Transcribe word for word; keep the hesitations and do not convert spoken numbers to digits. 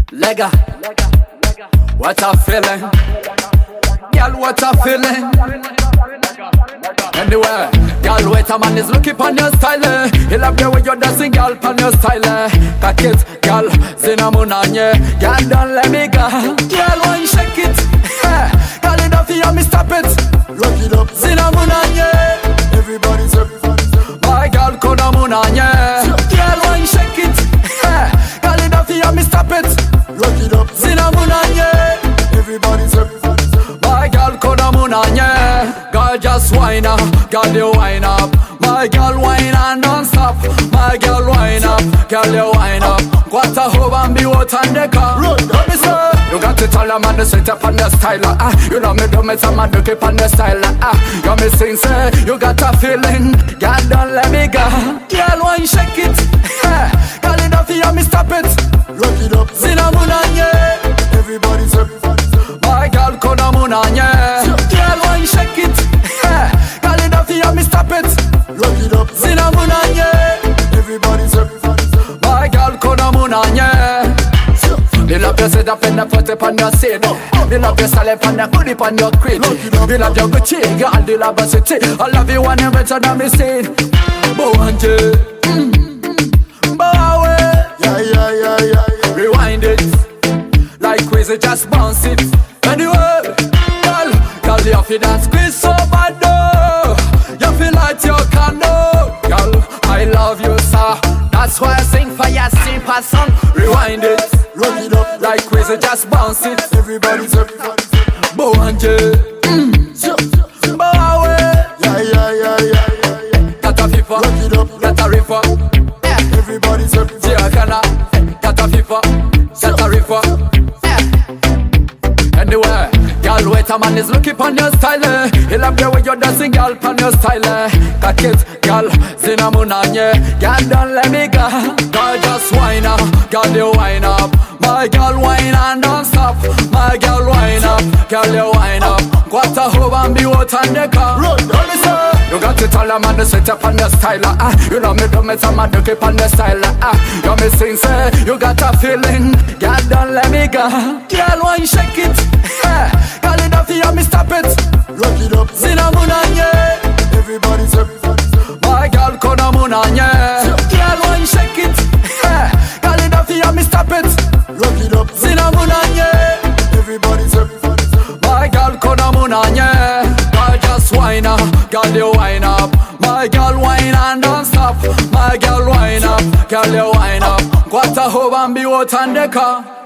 Lega, what a feeling. Girl, what a feeling. Anyway, girl, wait a man is looking on your style. eh. He love the way you're dancing, girl, on your style. eh. Cock it, girl, zinamunanye. Girl, don't let me go. Girl, why you shake it? Eh, Girl, you don't feel me, stop it. Rock it up, Zinamunanye. everybody's everybody's everybody's. My girl, konamunanye. Girl, why you shake it? Eh, Girl, you don't feel me, stop it. Rock it up, Zinamunanye. everybody's everybody's everybody's. My girl, konamunanye. Girl, just whine up. Girl, you whine up. My girl, whine and don't stop. My girl, whine up. Girl, you whine up. What a hoe and be what on the car. Run, Let me say, you got to tell a man to set up on the style. Ah, you know me do me some man to keep on the style. Ah, you me sing say, you got a feeling. Girl, don't let me go. Girl, why you shake it? Eh, Girl, you don't feel me, stop it. Rock it up, Zinamunanye. everybody's everybody's everybody's. My girl, konamunanye. Girl, why you shake it? Eh, Girl, you don't feel me, stop it. Rock it up, Zinamunanye. everybody's everybody's everybody's. My girl, konamunanye. Me love you, sit up in the foot upon your seat. Me love you, salad on the goodie on your crate. Me love your Gucci, girl, the love us city. I love you when you better than me say. Boanje, Bowe, Yeah, yeah, yeah, yeah, yeah. rewind it. Like crazy, just bounce it. Anyway, girl, girl, you feel dance squeeze so bad, though. You feel like you can know. Girl, I love you, sir. That's why I sing for your simple song. Rewind it. Rock it up, Like crazy, just bounce it. everybody's everybody's everybody's. Boanje, Bowe, Yeah, yeah, yeah, yeah, yeah, yeah. got a FIFA, Rock it up, got a river. Yeah, everybody's everybody's. Giacana, got a FIFA, got a river. Yeah. Anyway, girl, wait a man is looking on your style. eh. He love the way you're dancing, girl, on your style. eh. Cock it, girl, zinamunanye. Girl, don't let me go. Girl, just whine up, girl, you whine up. My girl, whine and don't stop. My girl, whine up, girl, you whine up. What a hoe and be what on the car. Run, Let me say, you got to tell a man to set up on the style. Ah, you know me do me some man to keep on the style. Ah, you me sing say, you got a feeling. Girl, don't let me go. Girl, why you shake it? Eh, Girl, you don't feel me, stop it. rock it up, Zinamunanye. everybody's everybody's everybody's. My girl, konamunanye. Girl, why you shake it? Eh, Girl, you don't feel me, stop it. Rock it up, Zinamunanye. everybody's everybody's everybody's. My girl, konamunanye. Girl, just whine up. Girl, you whine up. My girl, whine and don't stop. My girl, whine up. Girl, you whine up. What a hoe and be what on the car.